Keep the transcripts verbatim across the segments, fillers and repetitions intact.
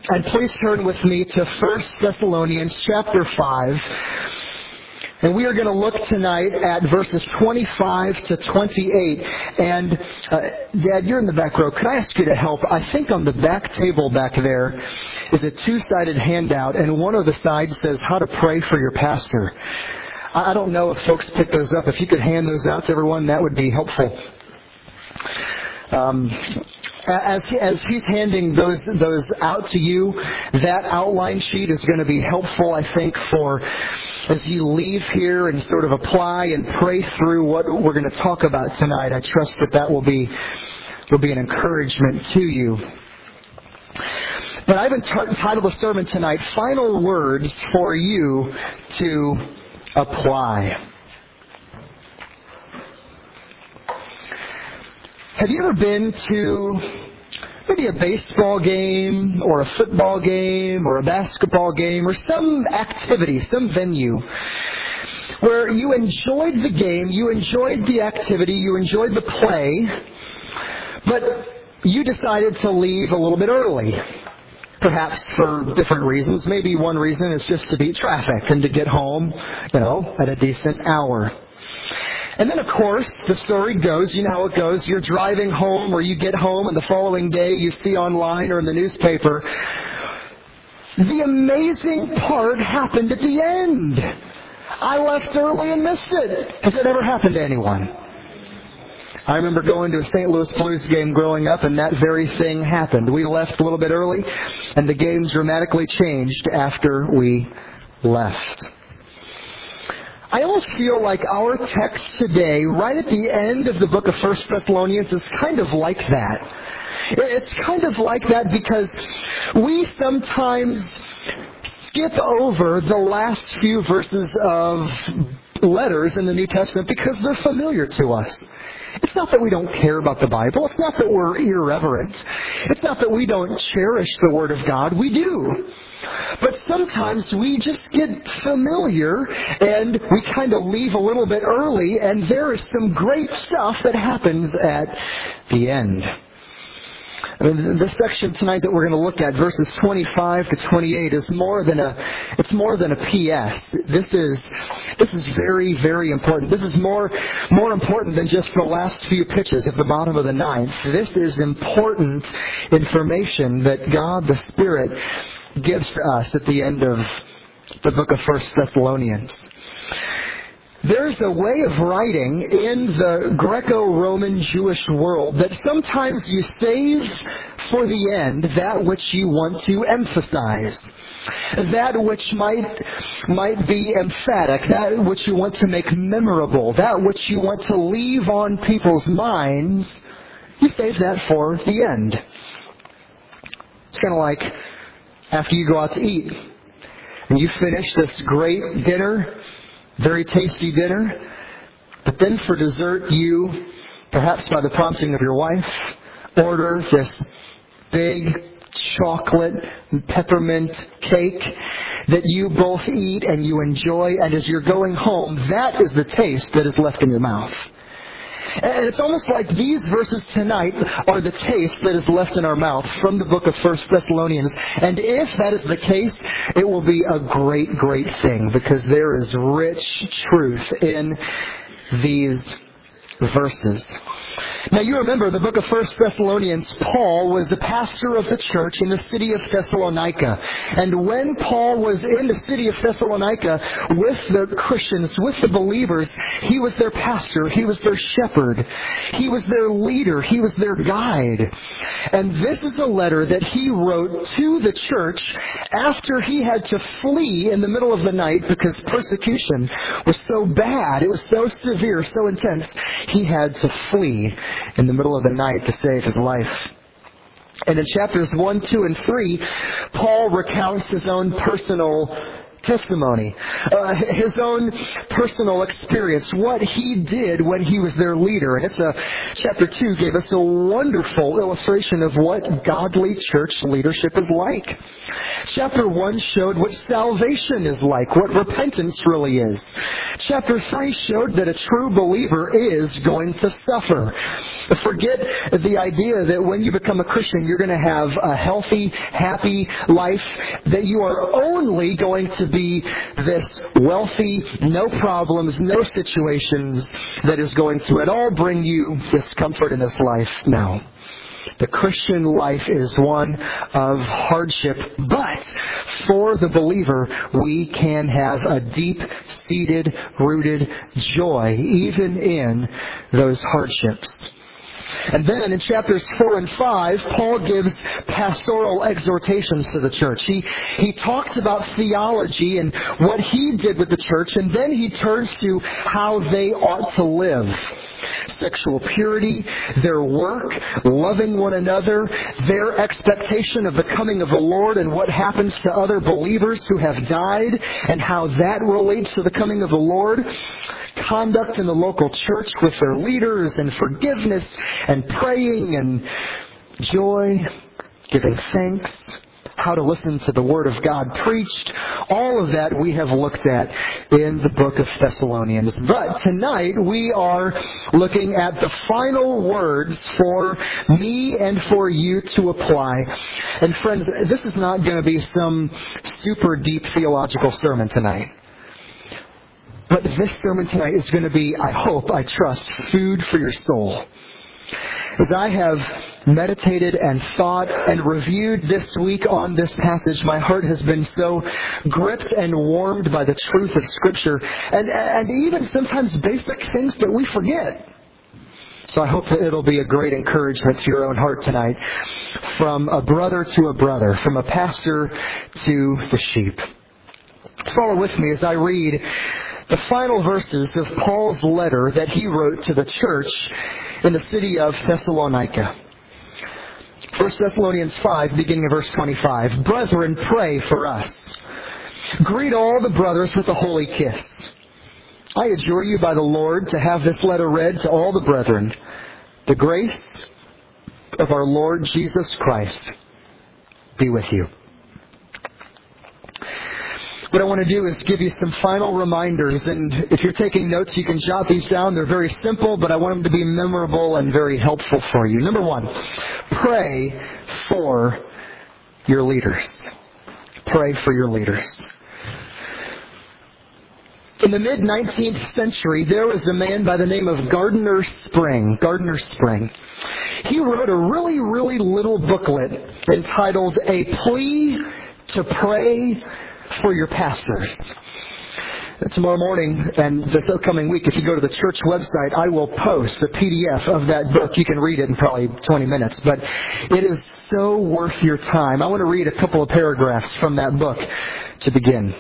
And please turn with me to First Thessalonians chapter five. And we are going to look tonight at verses twenty-five to twenty-eight. And, uh, Dad, you're in the back row. Could I ask you to help? I think on the back table back there is a two-sided handout, and one of the sides says how to pray for your pastor. I don't know if folks pick those up. If you could hand those out to everyone, that would be helpful. Um, as as he's handing those those out to you, that outline sheet is going to be helpful, I think, for as you leave here and sort of apply and pray through what we're going to talk about tonight. I trust that that will be will be an encouragement to you. But I've entitled the sermon tonight, "Final Words for You to Apply." Have you ever been to maybe a baseball game or a football game or a basketball game or some activity, some venue where you enjoyed the game, you enjoyed the activity, you enjoyed the play, but you decided to leave a little bit early? Perhaps for different reasons. Maybe one reason is just to beat traffic and to get home, you know, at a decent hour. And then, of course, the story goes, you know how it goes, you're driving home or you get home and the following day you see online or in the newspaper, the amazing part happened at the end. I left early and missed it. Has it ever happened to anyone? I remember going to a Saint Louis Blues game growing up, and that very thing happened. We left a little bit early, and the game dramatically changed after we left. I almost feel like our text today, right at the end of the book of First Thessalonians, is kind of like that. It's kind of like that because we sometimes skip over the last few verses of letters in the New Testament because they're familiar to us. It's not that we don't care about the Bible. It's not that we're irreverent. It's not that we don't cherish the Word of God. We do. But sometimes we just get familiar and we kind of leave a little bit early, and there is some great stuff that happens at the end. I mean, the section tonight that we're going to look at, verses twenty-five to twenty-eight, is more than a it's more than a P S. This is this is very, very important. This is more more important than just the last few pitches at the bottom of the ninth. This is important information that God the Spirit gives to us at the end of the book of First Thessalonians. There's a way of writing in the Greco-Roman Jewish world that sometimes you save for the end that which you want to emphasize, that which might might be emphatic, that which you want to make memorable, that which you want to leave on people's minds. You save that for the end. It's kind of like after you go out to eat and you finish this great dinner, very tasty dinner, but then for dessert you, perhaps by the prompting of your wife, order this big chocolate peppermint cake that you both eat and you enjoy, and as you're going home, that is the taste that is left in your mouth. And it's almost like these verses tonight are the taste that is left in our mouth from the book of First Thessalonians. And if that is the case, it will be a great, great thing, because there is rich truth in these verses. Now you remember the book of First Thessalonians, Paul was the pastor of the church in the city of Thessalonica. And when Paul was in the city of Thessalonica with the Christians, with the believers, he was their pastor, he was their shepherd, he was their leader, he was their guide. And this is a letter that he wrote to the church after he had to flee in the middle of the night because persecution was so bad, it was so severe, so intense, he had to flee in the middle of the night to save his life. And in chapters one, two, and three, Paul recounts his own personal testimony, uh, his own personal experience, what he did when he was their leader. And it's a, chapter two gave us a wonderful illustration of what godly church leadership is like. Chapter one showed what salvation is like, what repentance really is. Chapter three showed that a true believer is going to suffer. Forget the idea that when you become a Christian, you're going to have a healthy, happy life, that you are only going to be this wealthy, no problems, no situations that is going to at all bring you discomfort in this life. No. The Christian life is one of hardship, but for the believer, we can have a deep-seated, rooted joy, even in those hardships. And then in chapters four and five, Paul gives pastoral exhortations to the church. He, he talks about theology and what he did with the church, and then he turns to how they ought to live. Sexual purity, their work, loving one another, their expectation of the coming of the Lord and what happens to other believers who have died and how that relates to the coming of the Lord. Conduct in the local church with their leaders and forgiveness and praying and joy, giving thanks, how to listen to the Word of God preached. All of that we have looked at in the book of Thessalonians. But tonight we are looking at the final words for me and for you to apply. And friends, this is not going to be some super deep theological sermon tonight. But this sermon tonight is going to be, I hope, I trust, food for your soul. As I have meditated and thought and reviewed this week on this passage, my heart has been so gripped and warmed by the truth of Scripture, and, and even sometimes basic things that we forget. So I hope that it'll be a great encouragement to your own heart tonight, from a brother to a brother, from a pastor to the sheep. Follow with me as I read the final verses of Paul's letter that he wrote to the church in the city of Thessalonica. First Thessalonians five, beginning of verse twenty-five. Brethren, pray for us. Greet all the brothers with a holy kiss. I adjure you by the Lord to have this letter read to all the brethren. The grace of our Lord Jesus Christ be with you. What I want to do is give you some final reminders, and if you're taking notes, you can jot these down. They're very simple, but I want them to be memorable and very helpful for you. Number one, pray for your leaders. Pray for your leaders. In the mid-nineteenth century, there was a man by the name of Gardner Spring. Gardner Spring. He wrote a really, really little booklet entitled A Plea to Pray for Your Pastors. Tomorrow morning and this upcoming week, if you go to the church website, I will post a P D F of that book. You can read it in probably twenty minutes, but it is so worth your time. I want to read a couple of paragraphs from that book to begin.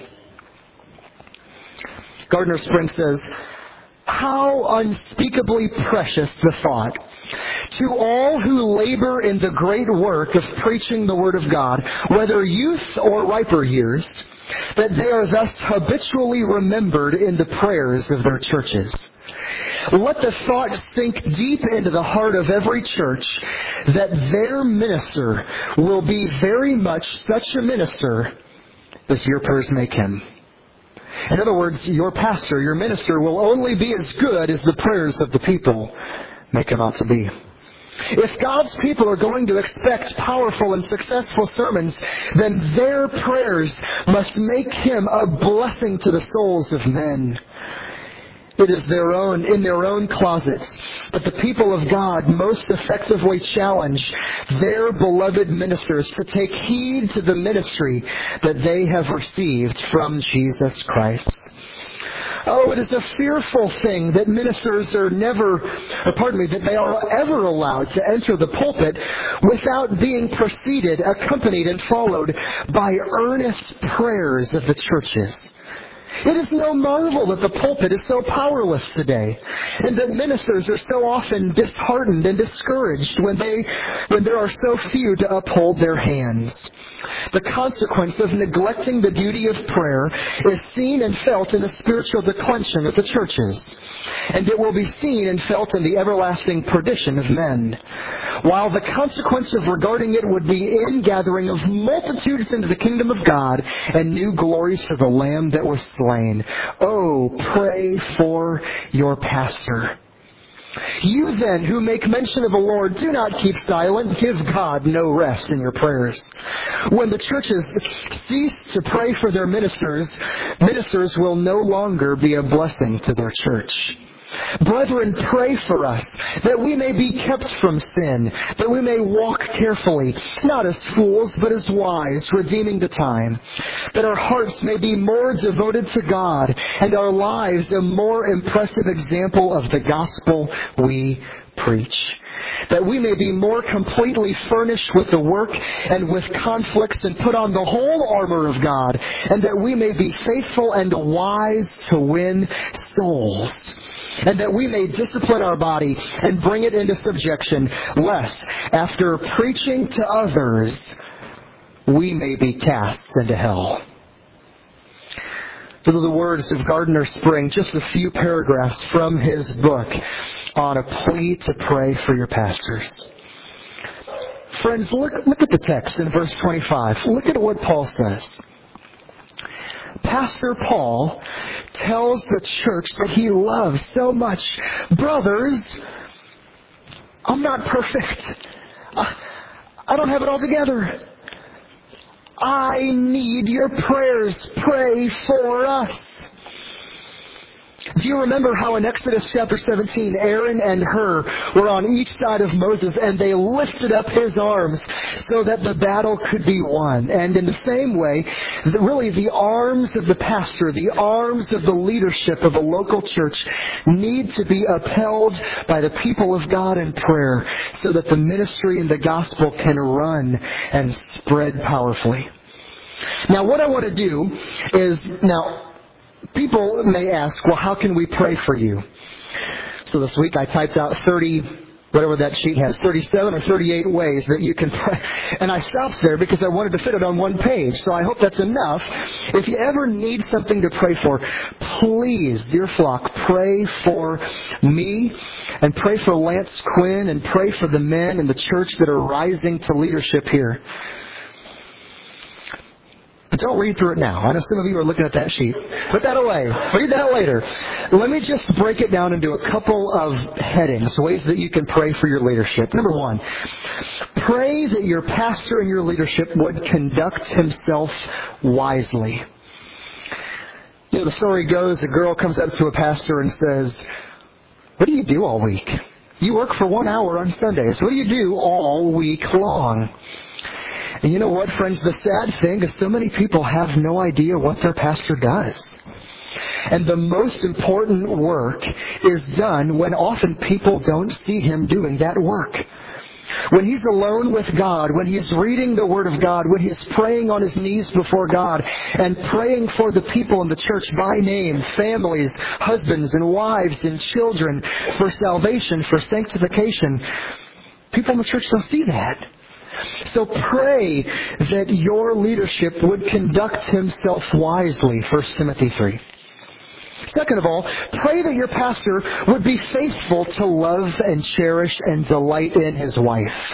Gardner Spring says, "How unspeakably precious the thought to all who labor in the great work of preaching the Word of God, whether youth or riper years, that they are thus habitually remembered in the prayers of their churches. Let the thought sink deep into the heart of every church that their minister will be very much such a minister as your prayers make him." In other words, your pastor, your minister, will only be as good as the prayers of the people make him out to be. If God's people are going to expect powerful and successful sermons, then their prayers must make him a blessing to the souls of men. It is their own, in their own closets, that the people of God most effectively challenge their beloved ministers to take heed to the ministry that they have received from Jesus Christ. Oh, it is a fearful thing that ministers are never, or pardon me, that they are ever allowed to enter the pulpit without being preceded, accompanied, and followed by earnest prayers of the churches. It is no marvel that the pulpit is so powerless today, and that ministers are so often disheartened and discouraged when they, when there are so few to uphold their hands. The consequence of neglecting the duty of prayer is seen and felt in the spiritual declension of the churches, and it will be seen and felt in the everlasting perdition of men. While the consequence of regarding it would be ingathering of multitudes into the kingdom of God and new glories for the Lamb that was slain. Oh, pray for your pastor. You then, who make mention of the Lord, do not keep silent. Give God no rest in your prayers. When the churches cease to pray for their ministers, ministers will no longer be a blessing to their church. Brethren, pray for us, that we may be kept from sin, that we may walk carefully, not as fools, but as wise, redeeming the time, that our hearts may be more devoted to God, and our lives a more impressive example of the gospel we preach, that we may be more completely furnished with the work and with conflicts and put on the whole armor of God, and that we may be faithful and wise to win souls, and that we may discipline our body and bring it into subjection, lest, after preaching to others, we may be cast into hell. Those are the words of Gardner Spring, just a few paragraphs from his book on a plea to pray for your pastors. Friends, look, look at the text in verse twenty-five. Look at what Paul says. Pastor Paul tells the church that he loves so much. Brothers, I'm not perfect. I don't have it all together. I need your prayers. Pray for us. Do you remember how in Exodus chapter seventeen, Aaron and Hur were on each side of Moses and they lifted up his arms so that the battle could be won? And in the same way, really the arms of the pastor, the arms of the leadership of a local church need to be upheld by the people of God in prayer so that the ministry and the gospel can run and spread powerfully. Now what I want to do is, now, people may ask, well, how can we pray for you? So this week I typed out thirty, whatever that sheet has, thirty-seven or thirty-eight ways that you can pray. And I stopped there because I wanted to fit it on one page. So I hope that's enough. If you ever need something to pray for, please, dear flock, pray for me and pray for Lance Quinn and pray for the men in the church that are rising to leadership here. But don't read through it now. I know some of you are looking at that sheet. Put that away. Read that later. Let me just break it down into a couple of headings, ways that you can pray for your leadership. Number one, pray that your pastor and your leadership would conduct himself wisely. You know, the story goes, a girl comes up to a pastor and says, what do you do all week? You work for one hour on Sundays. What do you do all week long? And you know what, friends? The sad thing is so many people have no idea what their pastor does. And the most important work is done when often people don't see him doing that work. When he's alone with God, when he's reading the Word of God, when he's praying on his knees before God and praying for the people in the church by name, families, husbands and wives and children, for salvation, for sanctification, people in the church don't see that. So pray that your leadership would conduct himself wisely, First Timothy three. Second of all, pray that your pastor would be faithful to love and cherish and delight in his wife.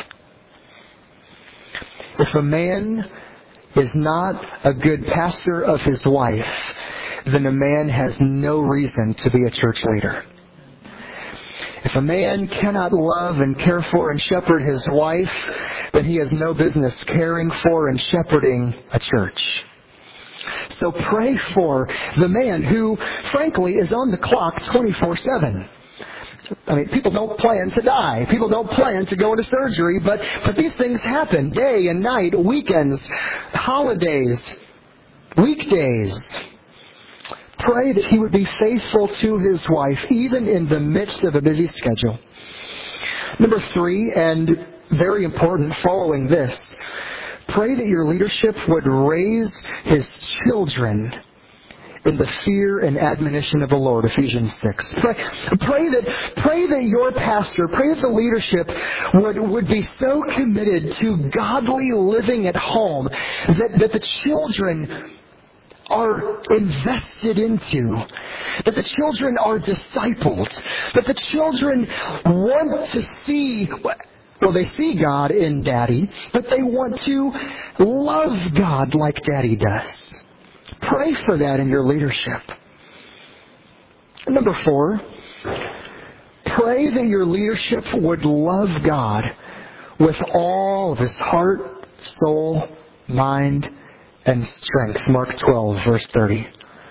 If a man is not a good pastor of his wife, then a man has no reason to be a church leader. If a man cannot love and care for and shepherd his wife, then he has no business caring for and shepherding a church. So pray for the man who, frankly, is on the clock twenty-four seven. I mean, people don't plan to die. People don't plan to go into surgery, but, but these things happen day and night, weekends, holidays, weekdays. Pray that he would be faithful to his wife, even in the midst of a busy schedule. Number three, and very important following this, pray that your leadership would raise his children in the fear and admonition of the Lord, Ephesians six. Pray, pray that pray that your pastor, pray that the leadership would, would be so committed to godly living at home that, that the children are invested into, that the children are discipled, that the children want to see, well, they see God in Daddy, but they want to love God like Daddy does. Pray for that in your leadership. Number four, pray that your leadership would love God with all of his heart, soul, mind, and strength. Mark twelve, verse thirty.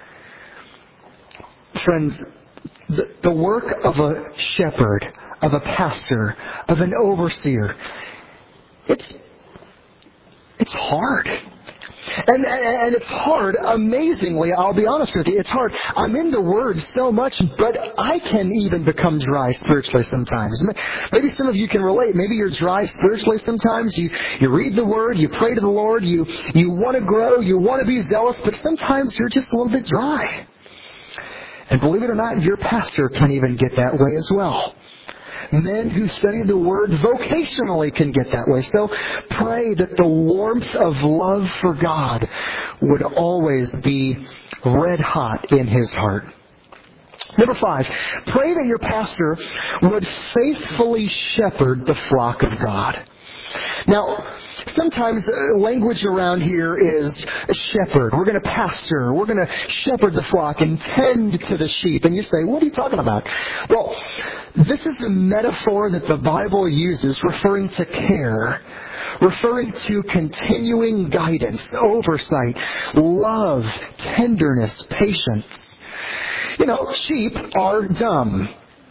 Friends, the, the work of a shepherd, of a pastor, of an overseer, it's it's hard. And, and, and it's hard, amazingly, I'll be honest with you, it's hard. I'm in the Word so much, but I can even become dry spiritually sometimes. Maybe some of you can relate. Maybe you're dry spiritually sometimes. You, you read the Word, you pray to the Lord, you, you want to grow, you want to be zealous, but sometimes you're just a little bit dry. And believe it or not, your pastor can even get that way as well. Men who study the Word vocationally can get that way. So pray that the warmth of love for God would always be red hot in his heart. Number five, pray that your pastor would faithfully shepherd the flock of God. Now, sometimes language around here is shepherd. We're going to pastor. We're going to shepherd the flock and tend to the sheep. And you say, what are you talking about? Well, this is a metaphor that the Bible uses referring to care, referring to continuing guidance, oversight, love, tenderness, patience. You know, sheep are dumb.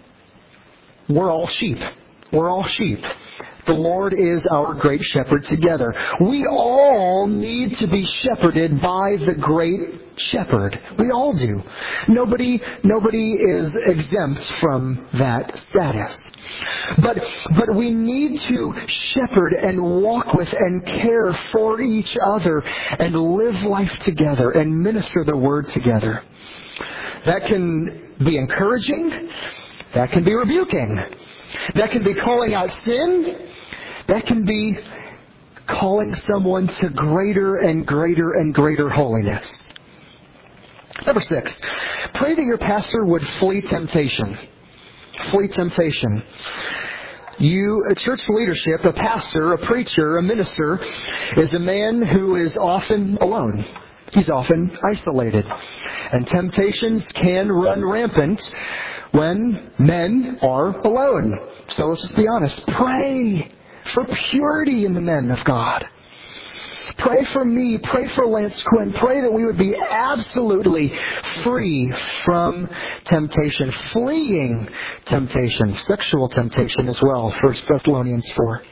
We're all sheep. We're all sheep. The Lord is our great shepherd together. We all need to be shepherded by the great shepherd. We all do. Nobody, nobody is exempt from that status. But, but we need to shepherd and walk with and care for each other and live life together and minister the Word together. That can be encouraging. That can be rebuking. That can be calling out sin. That can be calling someone to greater and greater and greater holiness. Number six, pray that your pastor would flee temptation. Flee temptation. You, a church leadership, a pastor, a preacher, a minister, is a man who is often alone. He's often isolated. And temptations can run rampant when men are alone. So let's just be honest. Pray for purity in the men of God. Pray for me. Pray for Lance Quinn. Pray that we would be absolutely free from temptation. Fleeing temptation. Sexual temptation as well. First Thessalonians four.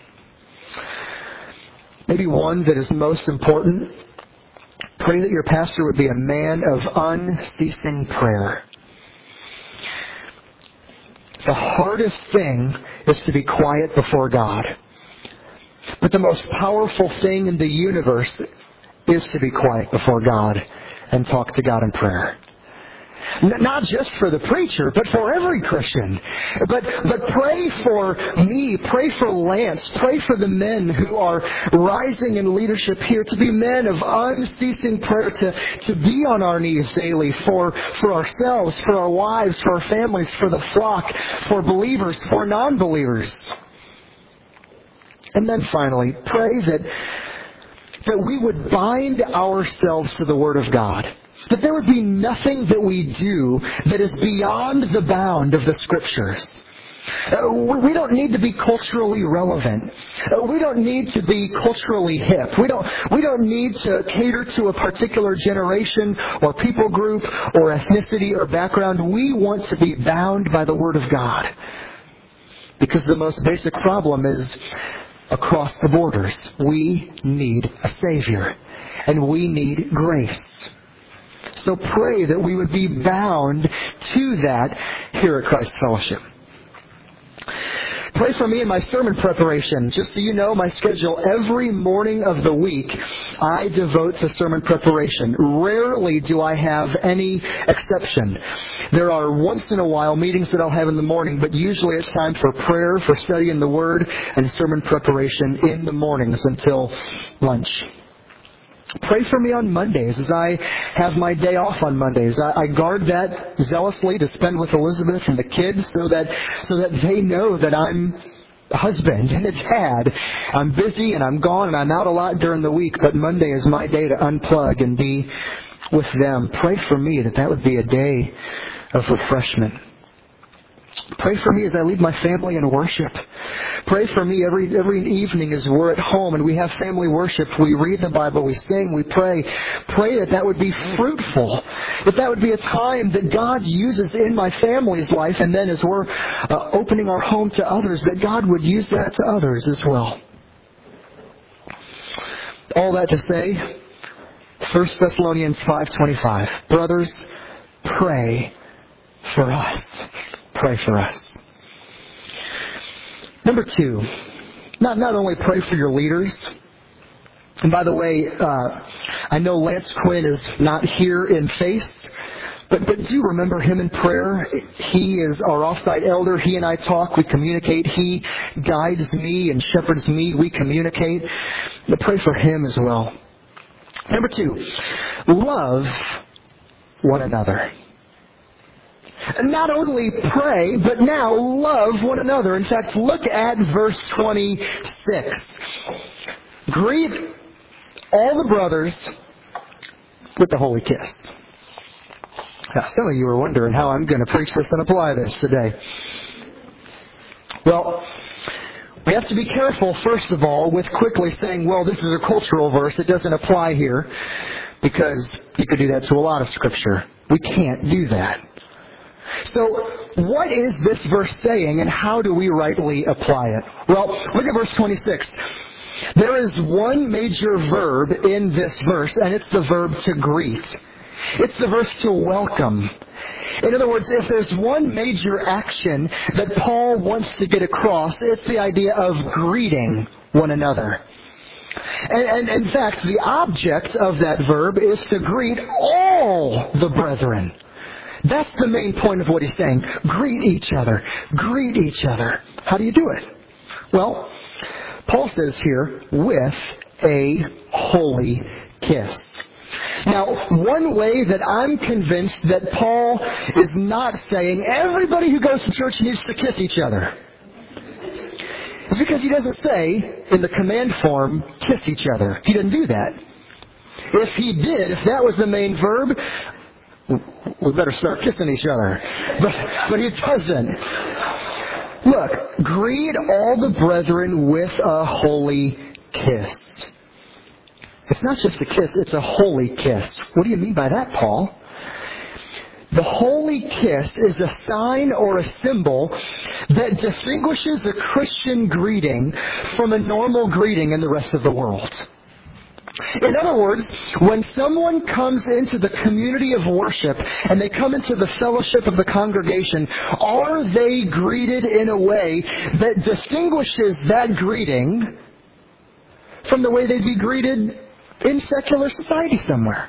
Maybe one that is most important. Pray that your pastor would be a man of unceasing prayer. The hardest thing is to be quiet before God. But the most powerful thing in the universe is to be quiet before God and talk to God in prayer. N- not just for the preacher, but for every Christian. But but pray for me, pray for Lance, pray for the men who are rising in leadership here to be men of unceasing prayer, to, to be on our knees daily for, for ourselves, for our wives, for our families, for the flock, for believers, for non-believers. And then finally, pray that, that we would bind ourselves to the Word of God. That there would be nothing that we do that is beyond the bound of the Scriptures. Uh, we don't need to be culturally relevant. Uh, we don't need to be culturally hip. We don't, we don't need to cater to a particular generation or people group or ethnicity or background. We want to be bound by the Word of God. Because the most basic problem is across the borders. We need a Savior. And we need grace. So pray that we would be bound to that here at Christ Fellowship. Pray for me in my sermon preparation. Just so you know, my schedule every morning of the week, I devote to sermon preparation. Rarely do I have any exception. There are once in a while meetings that I'll have in the morning, but usually it's time for prayer, for studying the Word, and sermon preparation in the mornings until lunch. Pray for me on Mondays as I have my day off on Mondays. I, I guard that zealously to spend with Elizabeth and the kids so that so that they know that I'm a husband and a dad. I'm busy and I'm gone and I'm out a lot during the week, but Monday is my day to unplug and be with them. Pray for me that that would be a day of refreshment. Pray for me as I lead my family in worship. Pray for me every every evening as we're at home and we have family worship. We read the Bible, we sing, we pray. Pray that that would be fruitful. That that would be a time that God uses in my family's life. And then as we're uh, opening our home to others, that God would use that to others as well. All that to say, First Thessalonians five twenty-five. Brothers, pray for us. Pray for us. Number two, not, not only pray for your leaders. And by the way, uh, I know Lance Quinn is not here in face, but, but do remember him in prayer. He is our offsite elder. He and I talk. We communicate. He guides me and shepherds me. We communicate. But pray for him as well. Number two, love one another. And not only pray, but now love one another. In fact, look at verse twenty-six. Greet all the brothers with the holy kiss. Now, some of you are wondering how I'm going to preach this and apply this today. Well, we have to be careful, first of all, with quickly saying, well, this is a cultural verse. It doesn't apply here, because you could do that to a lot of Scripture. We can't do that. So, what is this verse saying, and how do we rightly apply it? Well, look at verse twenty-six. There is one major verb in this verse, and it's the verb to greet. It's the verse to welcome. In other words, if there's one major action that Paul wants to get across, it's the idea of greeting one another. And, and in fact, the object of that verb is to greet all the brethren. That's the main point of what he's saying. Greet each other. Greet each other. How do you do it? Well, Paul says here, with a holy kiss. Now, one way that I'm convinced that Paul is not saying everybody who goes to church needs to kiss each other is because he doesn't say in the command form, kiss each other. He doesn't do that. If he did, if that was the main verb, we better start kissing each other. But, but he doesn't. Look, greet all the brethren with a holy kiss. It's not just a kiss, it's a holy kiss. What do you mean by that, Paul? The holy kiss is a sign or a symbol that distinguishes a Christian greeting from a normal greeting in the rest of the world. In other words, when someone comes into the community of worship and they come into the fellowship of the congregation, are they greeted in a way that distinguishes that greeting from the way they'd be greeted in secular society somewhere?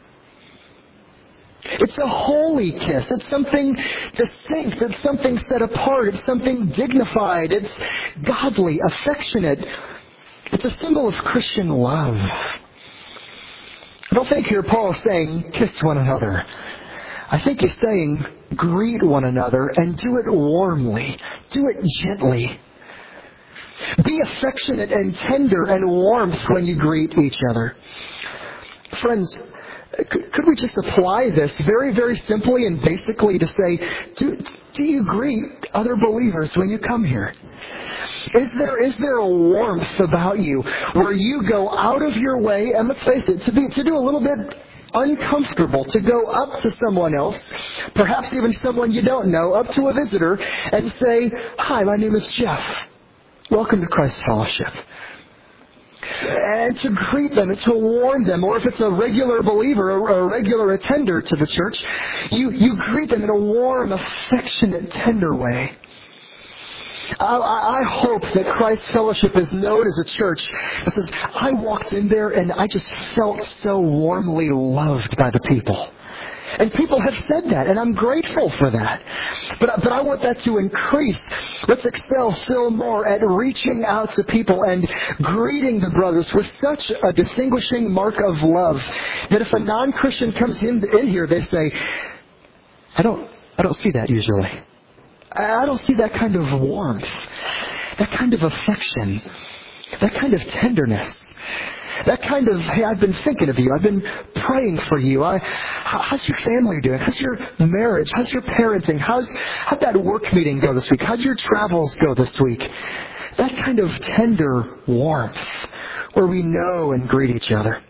It's a holy kiss. It's something distinct. It's something set apart. It's something dignified. It's godly, affectionate. It's a symbol of Christian love. I don't think here Paul is saying, kiss one another. I think he's saying, greet one another and do it warmly. Do it gently. Be affectionate and tender and warmth when you greet each other. Friends, could we just apply this very, very simply and basically to say, do, do you greet other believers when you come here? Is there is there a warmth about you where you go out of your way, and let's face it, to be to do a little bit uncomfortable, to go up to someone else, perhaps even someone you don't know, up to a visitor, and say, hi, my name is Jeff. Welcome to Christ Fellowship. And to greet them and to warn them, or if it's a regular believer or a regular attender to the church, you, you greet them in a warm, affectionate, tender way. I, I hope that Christ Fellowship is known as a church that says, I walked in there and I just felt so warmly loved by the people. And people have said that, and I'm grateful for that. But, but I want that to increase. Let's excel still more at reaching out to people and greeting the brothers with such a distinguishing mark of love that if a non-Christian comes in, in here, they say, I don't, I don't see that usually. I don't see that kind of warmth, that kind of affection, that kind of tenderness. That kind of, hey, I've been thinking of you. I've been praying for you. I, how's your family doing? How's your marriage? How's your parenting? How's, how'd that work meeting go this week? How'd your travels go this week? That kind of tender warmth where we know and greet each other.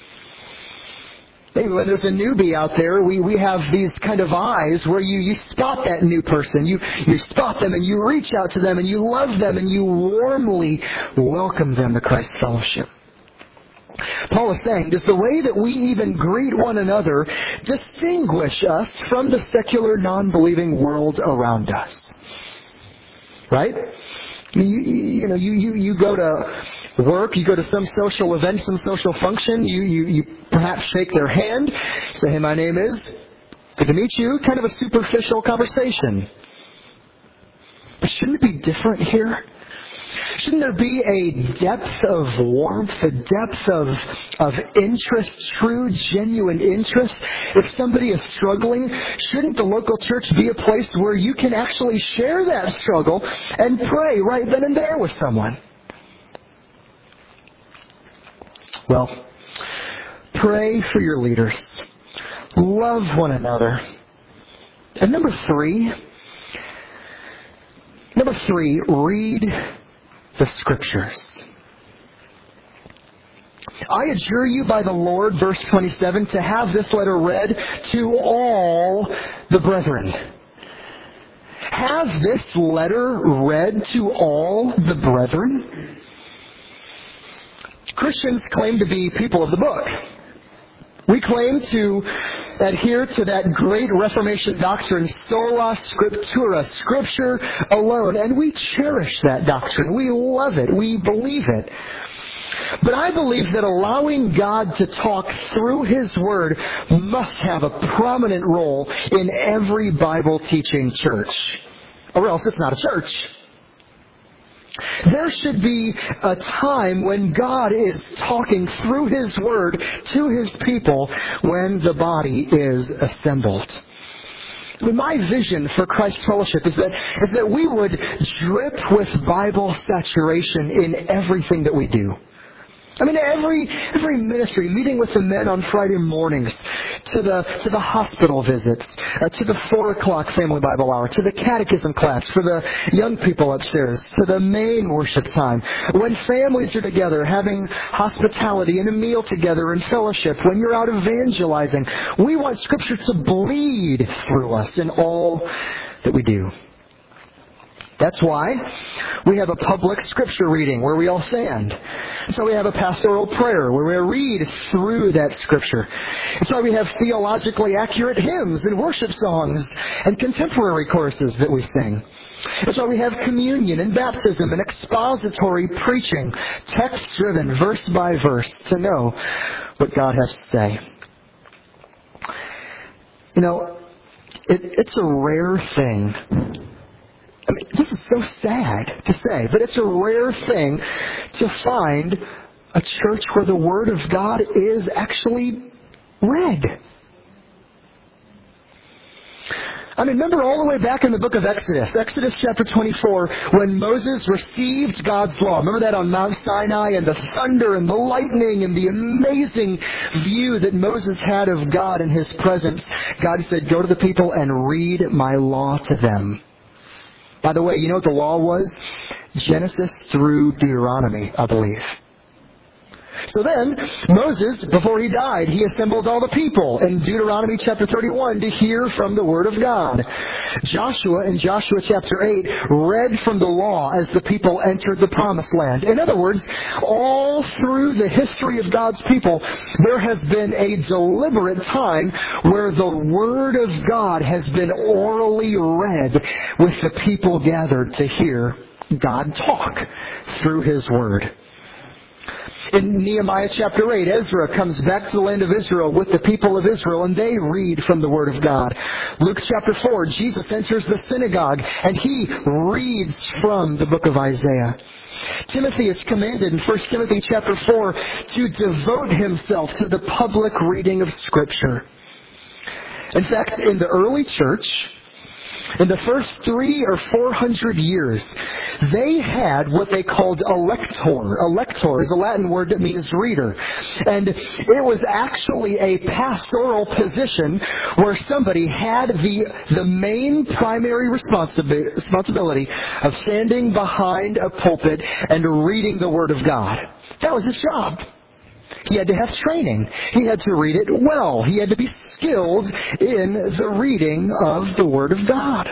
Maybe when there's a newbie out there, we, we have these kind of eyes where you, you spot that new person. You, you spot them and you reach out to them and you love them and you warmly welcome them to Christ's fellowship. Paul is saying, does the way that we even greet one another distinguish us from the secular, non-believing world around us? Right? You, you know, you, you, you go to work, you go to some social event, some social function, you, you, you perhaps shake their hand, say, hey, my name is, good to meet you, kind of a superficial conversation. But shouldn't it be different here? Shouldn't there be a depth of warmth, a depth of, of interest, true, genuine interest? If somebody is struggling, shouldn't the local church be a place where you can actually share that struggle and pray right then and there with someone? Well, pray for your leaders. Love one another. And number three, number three, read the Scriptures. I adjure you by the Lord, verse twenty-seven, to have this letter read to all the brethren. Have this letter read to all the brethren? Christians claim to be people of the book. We claim to adhere to that great Reformation doctrine, sola scriptura, Scripture alone. And we cherish that doctrine. We love it. We believe it. But I believe that allowing God to talk through His Word must have a prominent role in every Bible-teaching church. Or else it's not a church. There should be a time when God is talking through His Word to His people when the body is assembled. My vision for Christ Fellowship is that, is that we would drip with Bible saturation in everything that we do. I mean, every every ministry, meeting with the men on Friday mornings, to the to the hospital visits, uh, to the four o'clock family Bible hour, to the catechism class for the young people upstairs, to the main worship time. When families are together, having hospitality and a meal together and fellowship. When you're out evangelizing, we want Scripture to bleed through us in all that we do. That's why we have a public Scripture reading where we all stand. That's why we have a pastoral prayer where we read through that Scripture. That's why we have theologically accurate hymns and worship songs and contemporary choruses that we sing. That's why we have communion and baptism and expository preaching, text-driven, verse by verse, to know what God has to say. You know, it, it's a rare thing. I mean, this is so sad to say, but it's a rare thing to find a church where the Word of God is actually read. I mean, remember all the way back in the book of Exodus, Exodus chapter twenty-four, when Moses received God's law. Remember that on Mount Sinai, and the thunder and the lightning and the amazing view that Moses had of God in His presence. God said, go to the people and read my law to them. By the way, you know what the law was? Genesis through Deuteronomy, I believe. So then, Moses, before he died, he assembled all the people in Deuteronomy chapter thirty-one to hear from the Word of God. Joshua in Joshua chapter eight read from the law as the people entered the promised land. In other words, all through the history of God's people, there has been a deliberate time where the Word of God has been orally read with the people gathered to hear God talk through His Word. In Nehemiah chapter eight, Ezra comes back to the land of Israel with the people of Israel, and they read from the Word of God. Luke chapter four, Jesus enters the synagogue, and he reads from the book of Isaiah. Timothy is commanded in First Timothy chapter four to devote himself to the public reading of Scripture. In fact, in the early church, in the first three or four hundred years, they had what they called a lector. A lector is a Latin word that means reader. And it was actually a pastoral position where somebody had the, the main primary responsibi- responsibility of standing behind a pulpit and reading the Word of God. That was his job. He had to have training. He had to read it well. He had to be skilled in the reading of the Word of God.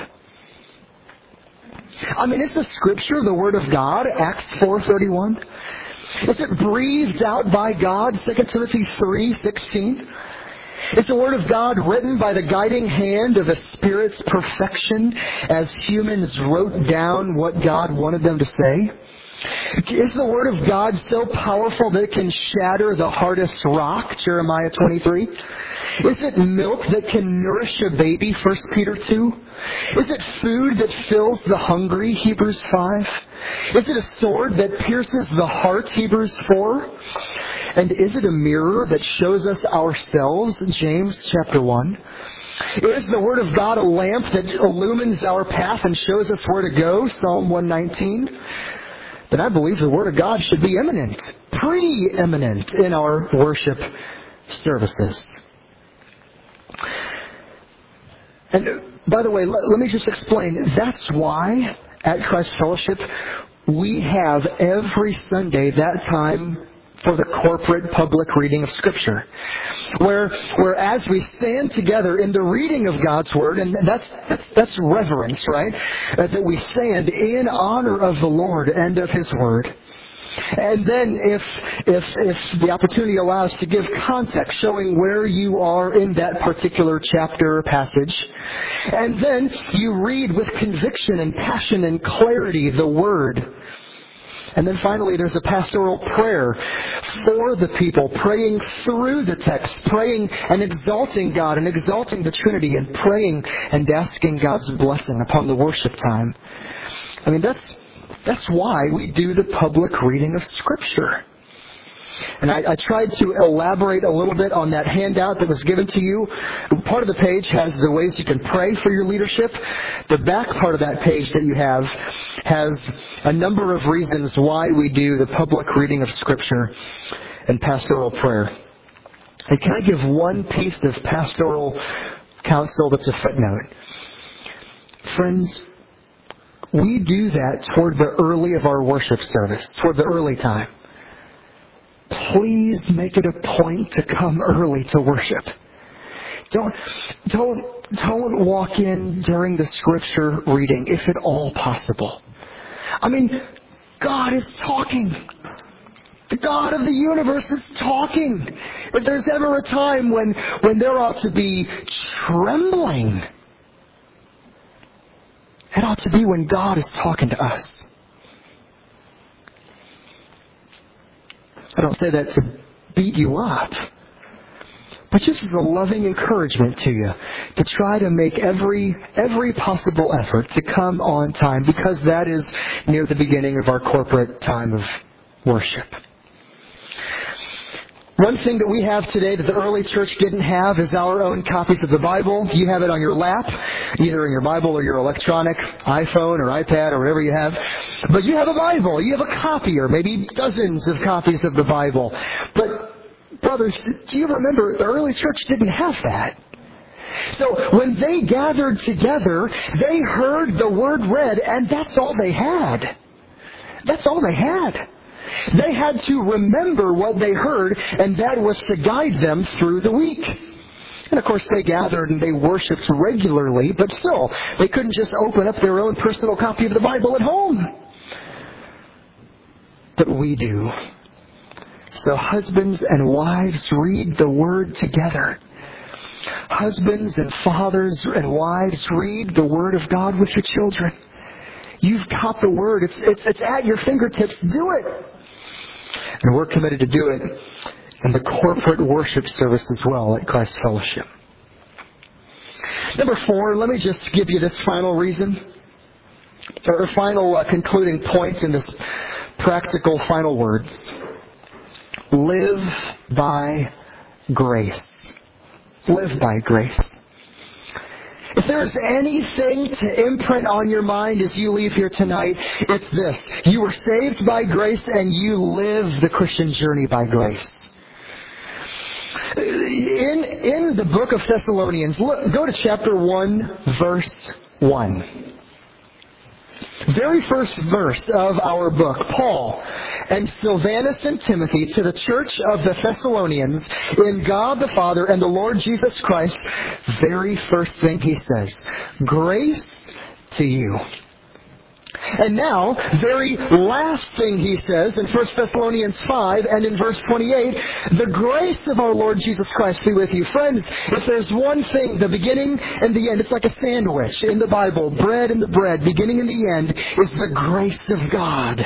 I mean, is the Scripture the Word of God? Acts four thirty-one. Is it breathed out by God? Second Timothy three sixteen. Is the Word of God written by the guiding hand of a Spirit's perfection as humans wrote down what God wanted them to say? Is the Word of God so powerful that it can shatter the hardest rock? Jeremiah twenty-three. Is it milk that can nourish a baby? First Peter two. Is it food that fills the hungry? Hebrews five. Is it a sword that pierces the heart? Hebrews four. And is it a mirror that shows us ourselves? James chapter one. Is the Word of God a lamp that illumines our path and shows us where to go? Psalm one nineteen. Then I believe the Word of God should be eminent, preeminent in our worship services. And by the way, let, let me just explain. That's why at Christ Fellowship we have every Sunday that time for the corporate public reading of Scripture. Where, where as we stand together in the reading of God's Word, and that's, that's, that's reverence, right? Uh, that we stand in honor of the Lord and of His Word. And then if, if, if the opportunity allows to give context showing where you are in that particular chapter or passage. And then you read with conviction and passion and clarity the Word. And then finally, there's a pastoral prayer for the people, praying through the text, praying and exalting God and exalting the Trinity and praying and asking God's blessing upon the worship time. I mean, that's that's why we do the public reading of Scripture. And I, I tried to elaborate a little bit on that handout that was given to you. Part of the page has the ways you can pray for your leadership. The back part of that page that you have has a number of reasons why we do the public reading of Scripture and pastoral prayer. And can I give one piece of pastoral counsel that's a footnote? Friends, we do that toward the early of our worship service, toward the early time. Please make it a point to come early to worship. Don't, don't, don't walk in during the Scripture reading, if at all possible. I mean, God is talking. The God of the universe is talking. If there's ever a time when, when there ought to be trembling, it ought to be when God is talking to us. I don't say that to beat you up, but just as a loving encouragement to you to try to make every every possible effort to come on time, because that is near the beginning of our corporate time of worship. One thing that we have today that the early church didn't have is our own copies of the Bible. You have it on your lap, either in your Bible or your electronic iPhone or iPad or whatever you have. But you have a Bible. You have a copy or maybe dozens of copies of the Bible. But, brothers, do you remember the early church didn't have that? So when they gathered together, they heard the Word read, and that's all they had. That's all they had. They had to remember what they heard, and that was to guide them through the week. And of course, they gathered and they worshipped regularly, but still, they couldn't just open up their own personal copy of the Bible at home. But we do. So husbands and wives, read the Word together. Husbands and fathers and wives, read the Word of God with your children. You've got the Word. It's, it's, it's at your fingertips. Do it. And we're committed to do it in the corporate worship service as well at Christ Fellowship. Number four, let me just give you this final reason, or final uh, concluding point in this practical final words. Live by grace. Live by grace. If there's anything to imprint on your mind as you leave here tonight, it's this. You were saved by grace and you live the Christian journey by grace. In, in the book of Thessalonians, look, go to chapter one, verse one. Very first verse of our book, Paul and Silvanus and Timothy to the church of the Thessalonians in God the Father and the Lord Jesus Christ. Very first thing he says, grace to you. And now, very last thing he says in First Thessalonians five and in verse twenty-eight, the grace of our Lord Jesus Christ be with you. Friends, if there's one thing, the beginning and the end, it's like a sandwich in the Bible, bread and the bread, beginning and the end, is the grace of God.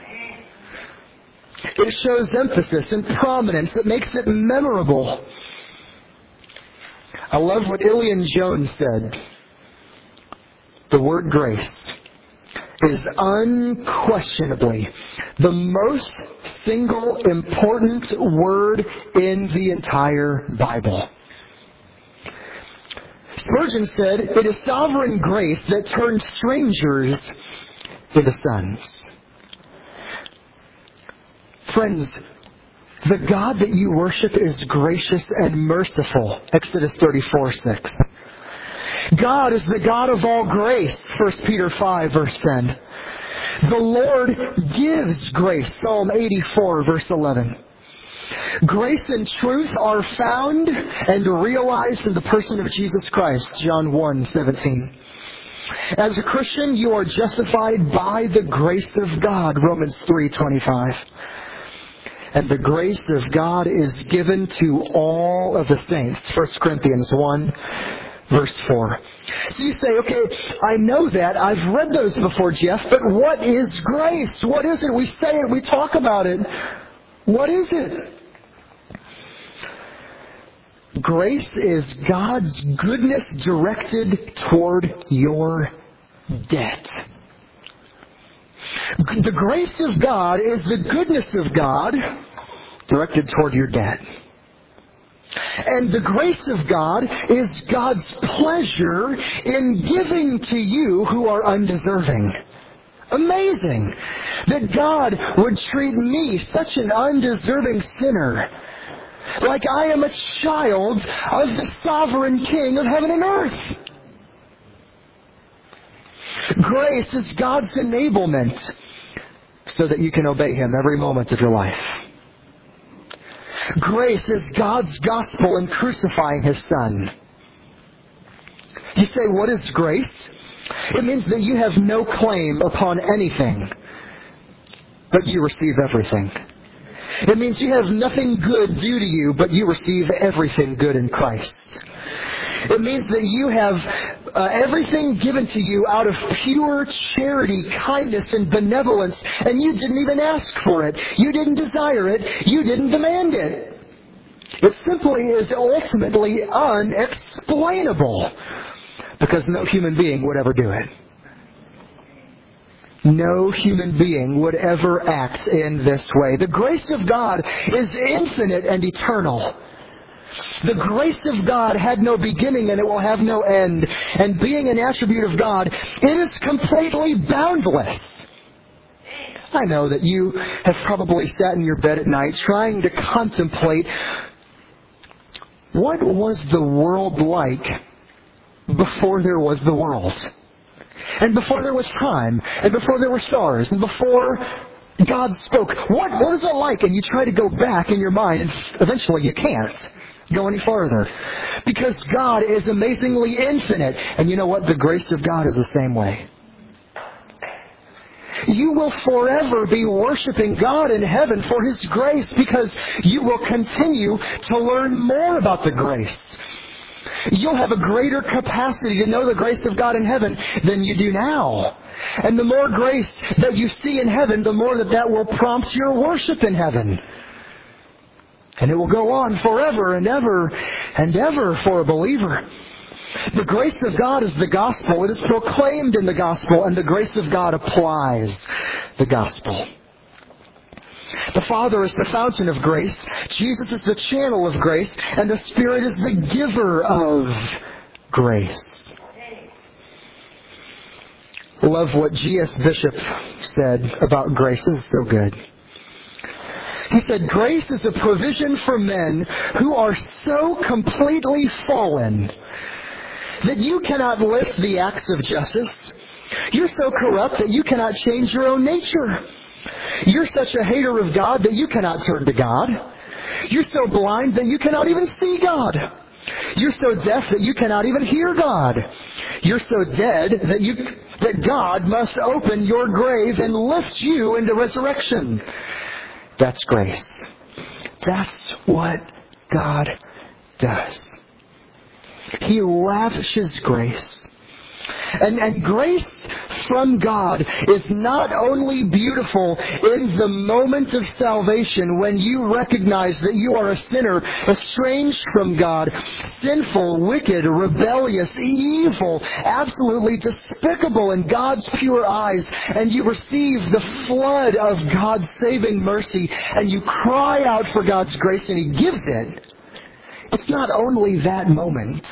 It shows emphasis and prominence. It makes it memorable. I love what Ilian Jones said. The word grace is unquestionably the most single important word in the entire Bible. Spurgeon said, it is sovereign grace that turns strangers into sons. Friends, the God that you worship is gracious and merciful. Exodus thirty-four six. God is the God of all grace. First Peter five, verse ten. The Lord gives grace. Psalm eighty-four, verse eleven. Grace and truth are found and realized in the person of Jesus Christ. John one seventeen. As a Christian, you are justified by the grace of God. Romans three twenty-five. And the grace of God is given to all of the saints. First Corinthians one, verse four. So you say, okay, I know that. I've read those before, Jeff, but what is grace? What is it? We say it. We talk about it. What is it? Grace is God's goodness directed toward your debt. The grace of God is the goodness of God directed toward your debt. And the grace of God is God's pleasure in giving to you who are undeserving. Amazing that God would treat me, such an undeserving sinner, like I am a child of the sovereign King of heaven and earth. Grace is God's enablement so that you can obey Him every moment of your life. Grace is God's gospel in crucifying His Son. You say, what is grace? It means that you have no claim upon anything, but you receive everything. It means you have nothing good due to you, but you receive everything good in Christ. It means that you have uh, everything given to you out of pure charity, kindness, and benevolence, and you didn't even ask for it. You didn't desire it. You didn't demand it. It simply is ultimately unexplainable, because no human being would ever do it. No human being would ever act in this way. The grace of God is infinite and eternal. The grace of God had no beginning and it will have no end. And being an attribute of God, it is completely boundless. I know that you have probably sat in your bed at night trying to contemplate, what was the world like before there was the world? And before there was time, and before there were stars, and before God spoke. What, what was it like? And you try to go back in your mind, and eventually you can't go any farther. Because God is amazingly infinite. And you know what? The grace of God is the same way. You will forever be worshiping God in heaven for His grace, because you will continue to learn more about the grace. You'll have a greater capacity to know the grace of God in heaven than you do now. And the more grace that you see in heaven, the more that that will prompt your worship in heaven. And it will go on forever and ever and ever for a believer. The grace of God is the gospel. It is proclaimed in the gospel, and the grace of God applies the gospel. The Father is the fountain of grace. Jesus is the channel of grace. And the Spirit is the giver of grace. I love what G S Bishop said about grace. This is so good. He said, grace is a provision for men who are so completely fallen that you cannot lift the axe of justice. You're so corrupt that you cannot change your own nature. You're such a hater of God that you cannot turn to God. You're so blind that you cannot even see God. You're so deaf that you cannot even hear God. You're so dead that you that God must open your grave and lift you into resurrection. That's grace. That's what God does. He lavishes grace. And, and grace from God is not only beautiful in the moment of salvation when you recognize that you are a sinner, estranged from God, sinful, wicked, rebellious, evil, absolutely despicable in God's pure eyes, and you receive the flood of God's saving mercy, and you cry out for God's grace, and He gives it. It's not only that moment.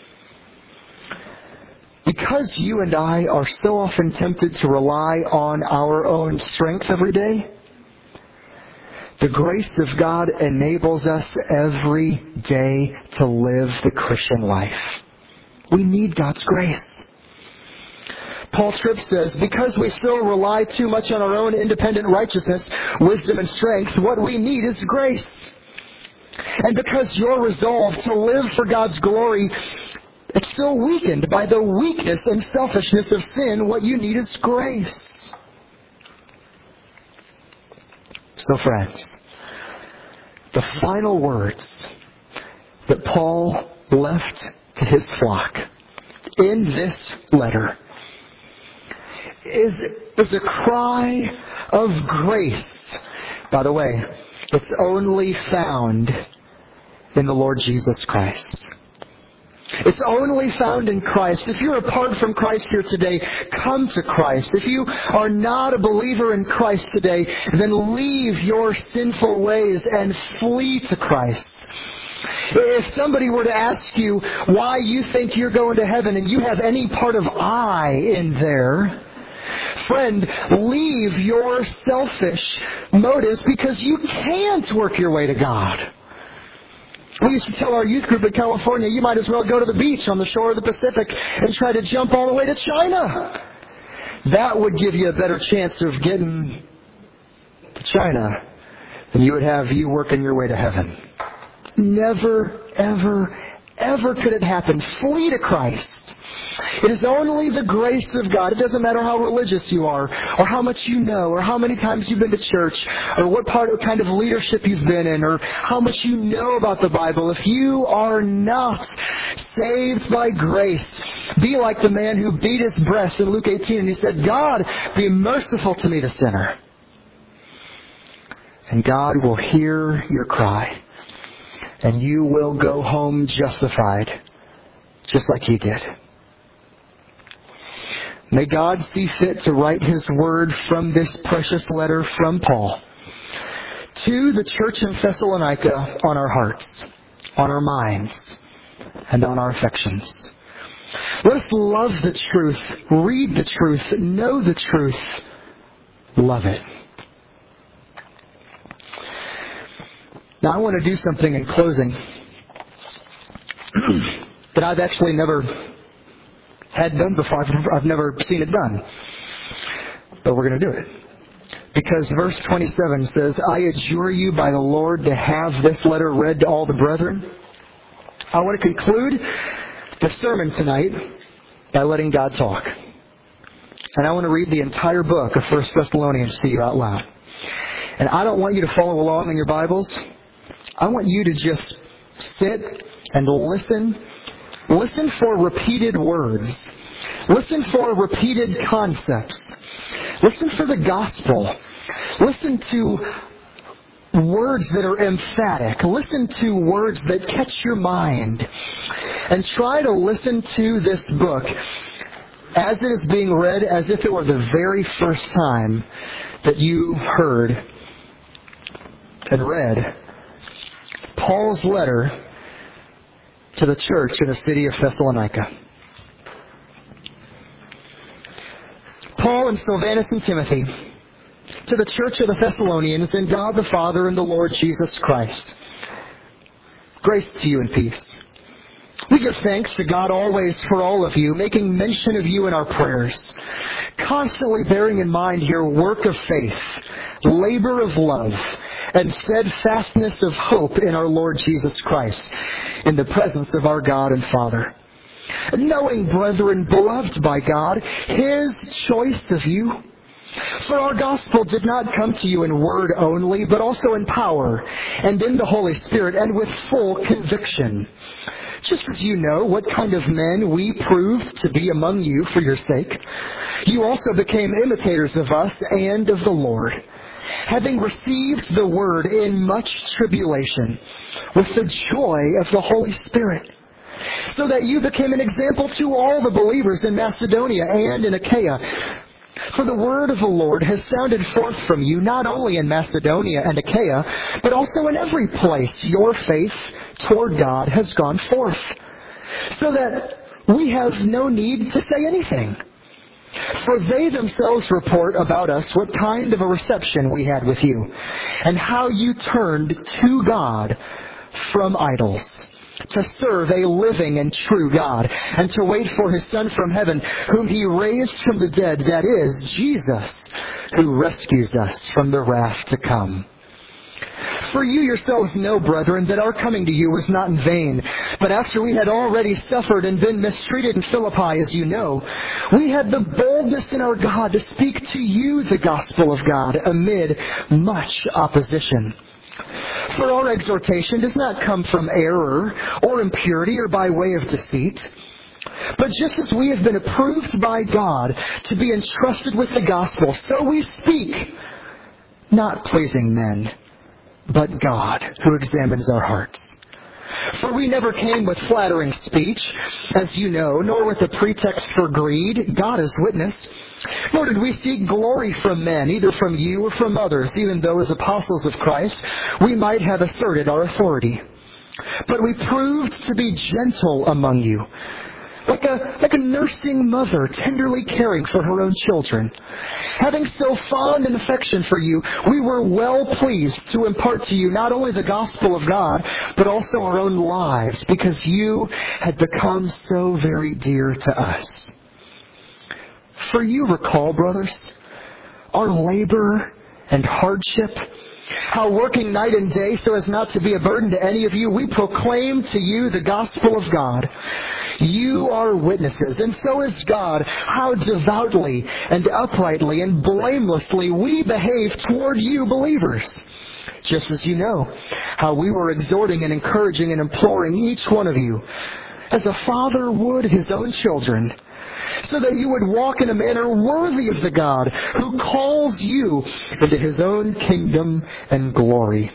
Because you and I are so often tempted to rely on our own strength every day, the grace of God enables us every day to live the Christian life. We need God's grace. Paul Tripp says, because we still rely too much on our own independent righteousness, wisdom, and strength, what we need is grace. And because your resolve to live for God's glory, it's still weakened by the weakness and selfishness of sin, what you need is grace. So friends, the final words that Paul left to his flock in this letter is, is a cry of grace. By the way, it's only found in the Lord Jesus Christ. It's only found in Christ. If you're apart from Christ here today, come to Christ. If you are not a believer in Christ today, then leave your sinful ways and flee to Christ. If somebody were to ask you why you think you're going to heaven and you have any part of I in there, friend, leave your selfish motives because you can't work your way to God. We used to tell our youth group in California, you might as well go to the beach on the shore of the Pacific and try to jump all the way to China. That would give you a better chance of getting to China than you would have you working your way to heaven. Never, ever, ever could it happen. Flee to Christ. It is only the grace of God. It doesn't matter how religious you are, or how much you know, or how many times you've been to church, or what part of kind of leadership you've been in, or how much you know about the Bible. If you are not saved by grace, be like the man who beat his breast in Luke eighteen, and he said, God, be merciful to me, the sinner. And God will hear your cry, and you will go home justified, just like He did. May God see fit to write His word from this precious letter from Paul to the church in Thessalonica on our hearts, on our minds, and on our affections. Let us love the truth, read the truth, know the truth, love it. Now I want to do something in closing that I've actually never had done before. I've never seen it done. But we're going to do it. Because verse twenty-seven says, I adjure you by the Lord to have this letter read to all the brethren. I want to conclude the sermon tonight by letting God talk. And I want to read the entire book of First Thessalonians to you out loud. And I don't want you to follow along in your Bibles. I want you to just sit and listen. Listen for repeated words Listen for repeated concepts. Listen for the gospel. Listen to words that are emphatic. Listen to words that catch your mind. And try to listen to this book as it is being read as if it were the very first time that you heard and read Paul's letter to the church in the city of Thessalonica. Paul and Silvanus and Timothy, to the church of the Thessalonians, in God the Father and the Lord Jesus Christ. Grace to you and peace. We give thanks to God always for all of you, making mention of you in our prayers, constantly bearing in mind your work of faith, labor of love, and steadfastness of hope in our Lord Jesus Christ, in the presence of our God and Father. Knowing, brethren, beloved by God, His choice of you. For our gospel did not come to you in word only, but also in power, and in the Holy Spirit, and with full conviction. Just as you know what kind of men we proved to be among you for your sake, you also became imitators of us and of the Lord, having received the word in much tribulation, with the joy of the Holy Spirit, so that you became an example to all the believers in Macedonia and in Achaia. For the word of the Lord has sounded forth from you, not only in Macedonia and Achaia, but also in every place your faith toward God has gone forth, so that we have no need to say anything. For they themselves report about us what kind of a reception we had with you, and how you turned to God from idols, to serve a living and true God, and to wait for His Son from heaven, whom He raised from the dead, that is, Jesus, who rescues us from the wrath to come. For you yourselves know, brethren, that our coming to you was not in vain, but after we had already suffered and been mistreated in Philippi, as you know, we had the boldness in our God to speak to you the gospel of God amid much opposition. For our exhortation does not come from error or impurity or by way of deceit, but just as we have been approved by God to be entrusted with the gospel, so we speak, not pleasing men, but God, who examines our hearts. For we never came with flattering speech, as you know, nor with a pretext for greed, God is witness. Nor did we seek glory from men, either from you or from others, even though as apostles of Christ we might have asserted our authority. But we proved to be gentle among you, like a, like a nursing mother tenderly caring for her own children. Having so fond an affection for you, we were well pleased to impart to you not only the gospel of God, but also our own lives, because you had become so very dear to us. For you recall, brothers, our labor and hardship, how working night and day so as not to be a burden to any of you, we proclaim to you the gospel of God. You are witnesses, and so is God, how devoutly and uprightly and blamelessly we behave toward you believers. Just as you know, how we were exhorting and encouraging and imploring each one of you, as a father would his own children, so that you would walk in a manner worthy of the God who calls you into His own kingdom and glory.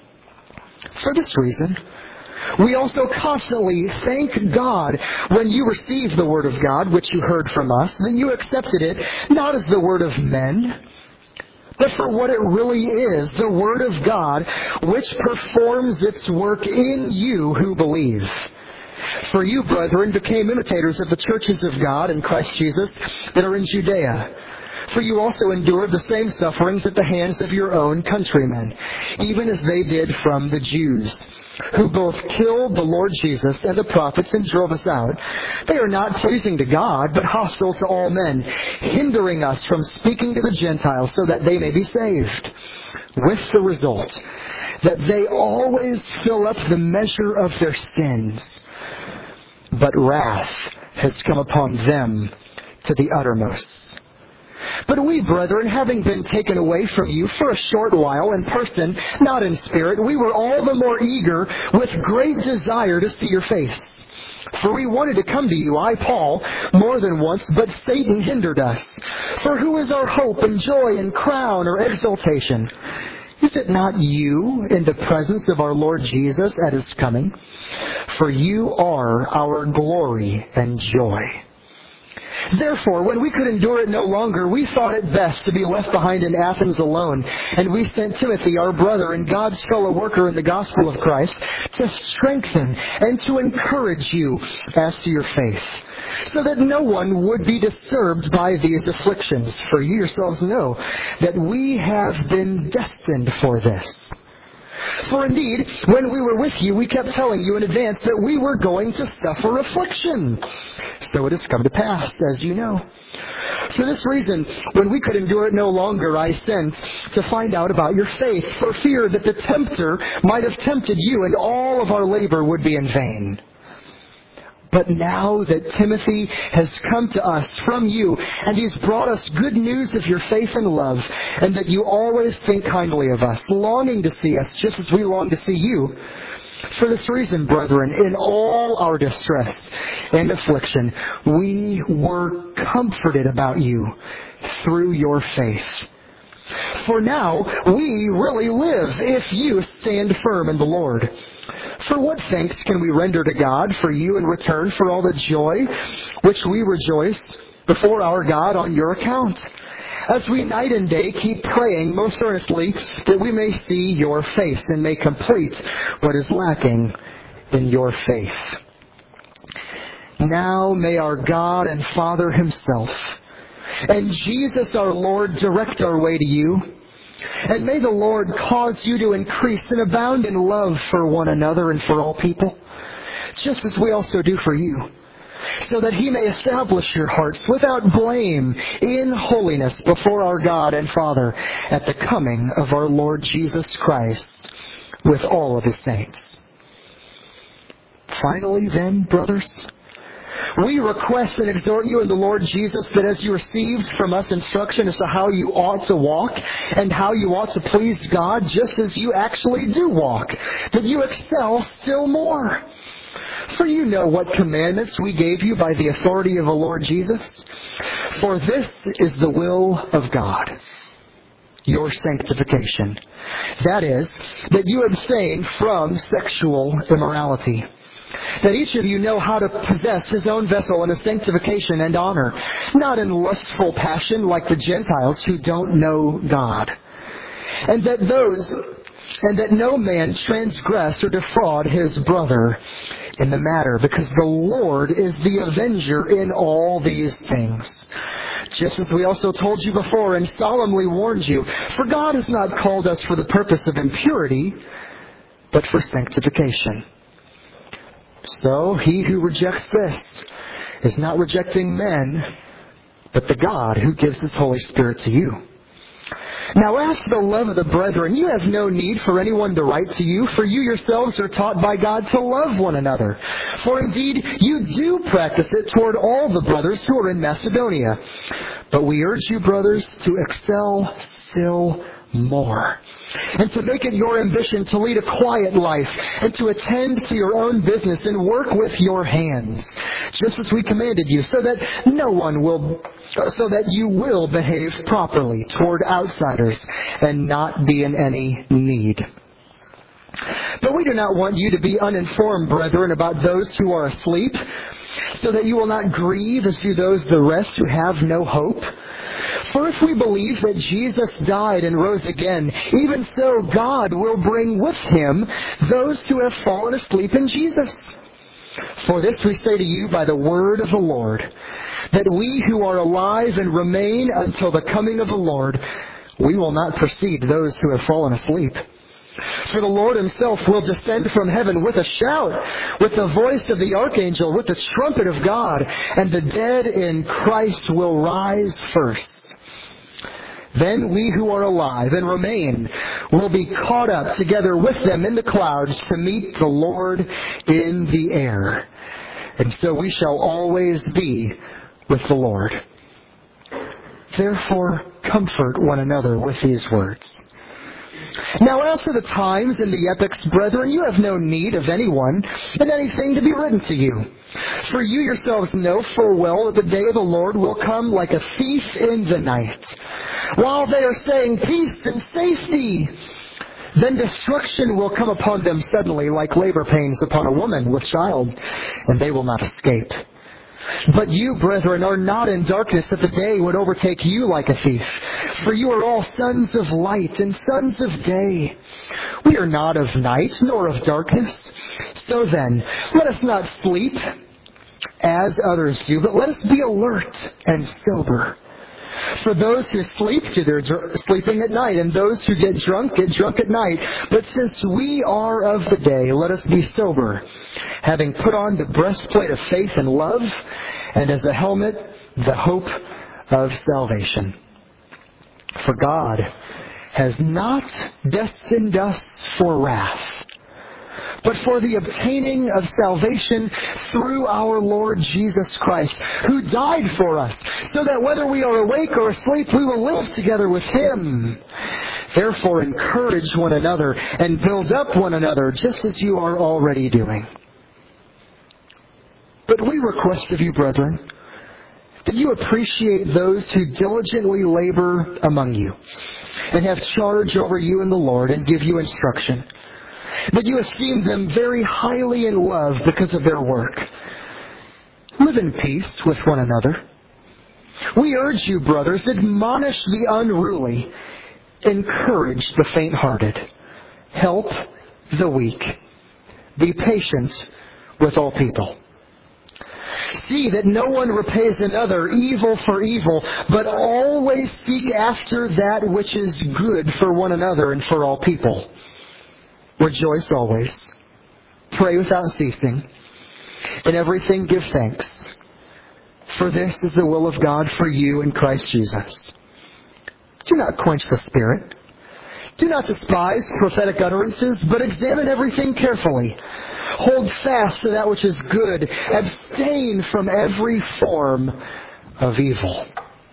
For this reason, we also constantly thank God when you received the word of God, which you heard from us, that you accepted it not as the word of men, but for what it really is, the word of God, which performs its work in you who believe. For you, brethren, became imitators of the churches of God in Christ Jesus that are in Judea. For you also endured the same sufferings at the hands of your own countrymen, even as they did from the Jews, who both killed the Lord Jesus and the prophets and drove us out. They are not pleasing to God, but hostile to all men, hindering us from speaking to the Gentiles so that they may be saved, with the result that they always fill up the measure of their sins. But wrath has come upon them to the uttermost. But we, brethren, having been taken away from you for a short while in person, not in spirit, we were all the more eager with great desire to see your face. For we wanted to come to you, I, Paul, more than once, but Satan hindered us. For who is our hope and joy and crown or exaltation? Is it not you in the presence of our Lord Jesus at His coming? For you are our glory and joy. Therefore, when we could endure it no longer, we thought it best to be left behind in Athens alone. And we sent Timothy, our brother and God's fellow worker in the gospel of Christ, to strengthen and to encourage you as to your faith, so that no one would be disturbed by these afflictions. For you yourselves know that we have been destined for this. For indeed, when we were with you, we kept telling you in advance that we were going to suffer affliction. So it has come to pass, as you know. For this reason, when we could endure it no longer, I sent to find out about your faith, for fear that the tempter might have tempted you, and all of our labor would be in vain. But now that Timothy has come to us from you, and he's brought us good news of your faith and love, and that you always think kindly of us, longing to see us just as we long to see you. For this reason, brethren, in all our distress and affliction, we were comforted about you through your faith. For now we really live if you stand firm in the Lord. For what thanks can we render to God for you in return for all the joy which we rejoice before our God on your account, as we night and day keep praying most earnestly that we may see your face and may complete what is lacking in your faith. Now may our God and Father Himself and Jesus our Lord direct our way to you. And may the Lord cause you to increase and abound in love for one another and for all people, just as we also do for you, so that He may establish your hearts without blame in holiness before our God and Father at the coming of our Lord Jesus Christ with all of His saints. Finally then, brothers, we request and exhort you in the Lord Jesus that as you received from us instruction as to how you ought to walk and how you ought to please God, just as you actually do walk, that you excel still more. For you know what commandments we gave you by the authority of the Lord Jesus. For this is the will of God, your sanctification. That is, that you abstain from sexual immorality. That each of you know how to possess his own vessel in a sanctification and honor, not in lustful passion like the Gentiles who don't know God. And that those, and that no man transgress or defraud his brother in the matter, because the Lord is the avenger in all these things. Just as we also told you before and solemnly warned you, for God has not called us for the purpose of impurity, but for sanctification. So he who rejects this is not rejecting men, but the God who gives His Holy Spirit to you. Now as to the love of the brethren, you have no need for anyone to write to you, for you yourselves are taught by God to love one another. For indeed, you do practice it toward all the brothers who are in Macedonia. But we urge you, brothers, to excel still more, and to make it your ambition to lead a quiet life, and to attend to your own business and work with your hands, just as we commanded you, so that no one will, so that you will behave properly toward outsiders and not be in any need. But we do not want you to be uninformed, brethren, about those who are asleep, so that you will not grieve as do those the rest who have no hope. For if we believe that Jesus died and rose again, even so God will bring with Him those who have fallen asleep in Jesus. For this we say to you by the word of the Lord, that we who are alive and remain until the coming of the Lord, we will not precede those who have fallen asleep. For the Lord Himself will descend from heaven with a shout, with the voice of the archangel, with the trumpet of God, and the dead in Christ will rise first. Then we who are alive and remain will be caught up together with them in the clouds to meet the Lord in the air. And so we shall always be with the Lord. Therefore, comfort one another with these words. Now as to the times and the epochs, brethren, you have no need of anyone and anything to be written to you. For you yourselves know full well that the day of the Lord will come like a thief in the night. While they are saying peace and safety, then destruction will come upon them suddenly like labor pains upon a woman with child, and they will not escape. But you, brethren, are not in darkness that the day would overtake you like a thief. For you are all sons of light and sons of day. We are not of night nor of darkness. So then, let us not sleep as others do, but let us be alert and sober. For those who sleep do their dr- sleeping at night, and those who get drunk get drunk at night. But since we are of the day, let us be sober, having put on the breastplate of faith and love, and as a helmet, the hope of salvation. For God has not destined us for wrath, but for the obtaining of salvation through our Lord Jesus Christ, who died for us, so that whether we are awake or asleep, we will live together with Him. Therefore, encourage one another and build up one another, just as you are already doing. But we request of you, brethren, that you appreciate those who diligently labor among you, and have charge over you in the Lord, and give you instruction, that you esteem them very highly in love because of their work. Live in peace with one another. We urge you, brothers, admonish the unruly, encourage the faint-hearted, help the weak, be patient with all people. See that no one repays another evil for evil, but always seek after that which is good for one another and for all people. Rejoice always. Pray without ceasing. In everything give thanks. For this is the will of God for you in Christ Jesus. Do not quench the Spirit. Do not despise prophetic utterances, but examine everything carefully. Hold fast to that which is good. Abstain from every form of evil.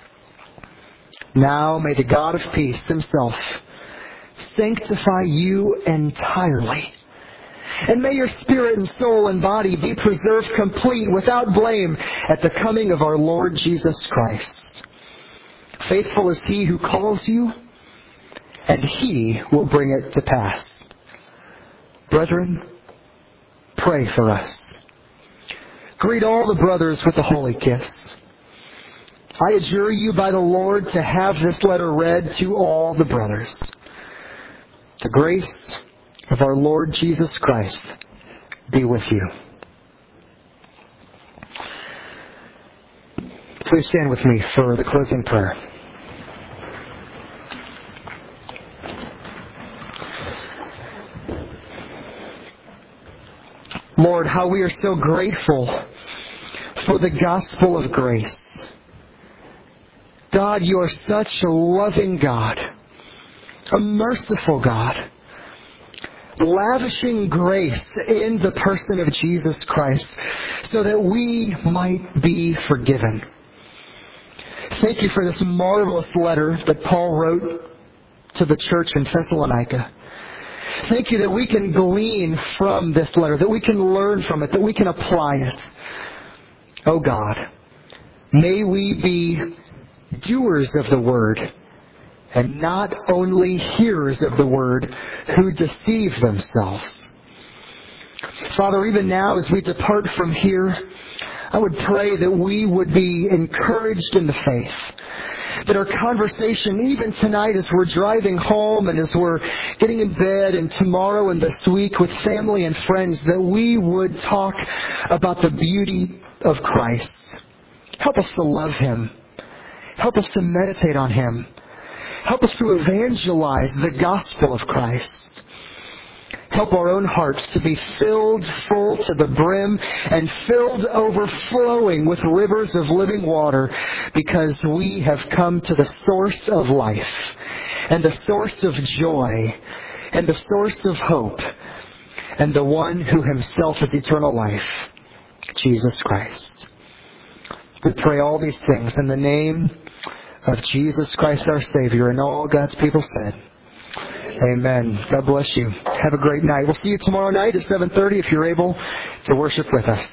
Now may the God of peace Himself sanctify you entirely. And may your spirit and soul and body be preserved complete without blame at the coming of our Lord Jesus Christ. Faithful is He who calls you, and He will bring it to pass. Brethren, pray for us. Greet all the brothers with a holy kiss. I adjure you by the Lord to have this letter read to all the brothers. The grace of our Lord Jesus Christ be with you. Please stand with me for the closing prayer. Lord, how we are so grateful for the gospel of grace. God, you are such a loving God, a merciful God, lavishing grace in the person of Jesus Christ so that we might be forgiven. Thank you for this marvelous letter that Paul wrote to the church in Thessalonica. Thank you that we can glean from this letter, that we can learn from it, that we can apply it. Oh God, may we be doers of the word and not only hearers of the word who deceive themselves. Father, even now as we depart from here, I would pray that we would be encouraged in the faith. That our conversation, even tonight as we're driving home and as we're getting in bed and tomorrow and this week with family and friends, that we would talk about the beauty of Christ. Help us to love Him. Help us to meditate on Him. Help us to evangelize the gospel of Christ. Help our own hearts to be filled full to the brim and filled overflowing with rivers of living water, because we have come to the source of life and the source of joy and the source of hope and the one who Himself is eternal life, Jesus Christ. We pray all these things in the name of Jesus Christ our Savior, and all God's people said, Amen. God bless you. Have a great night. We'll see you tomorrow night at seven thirty if you're able to worship with us.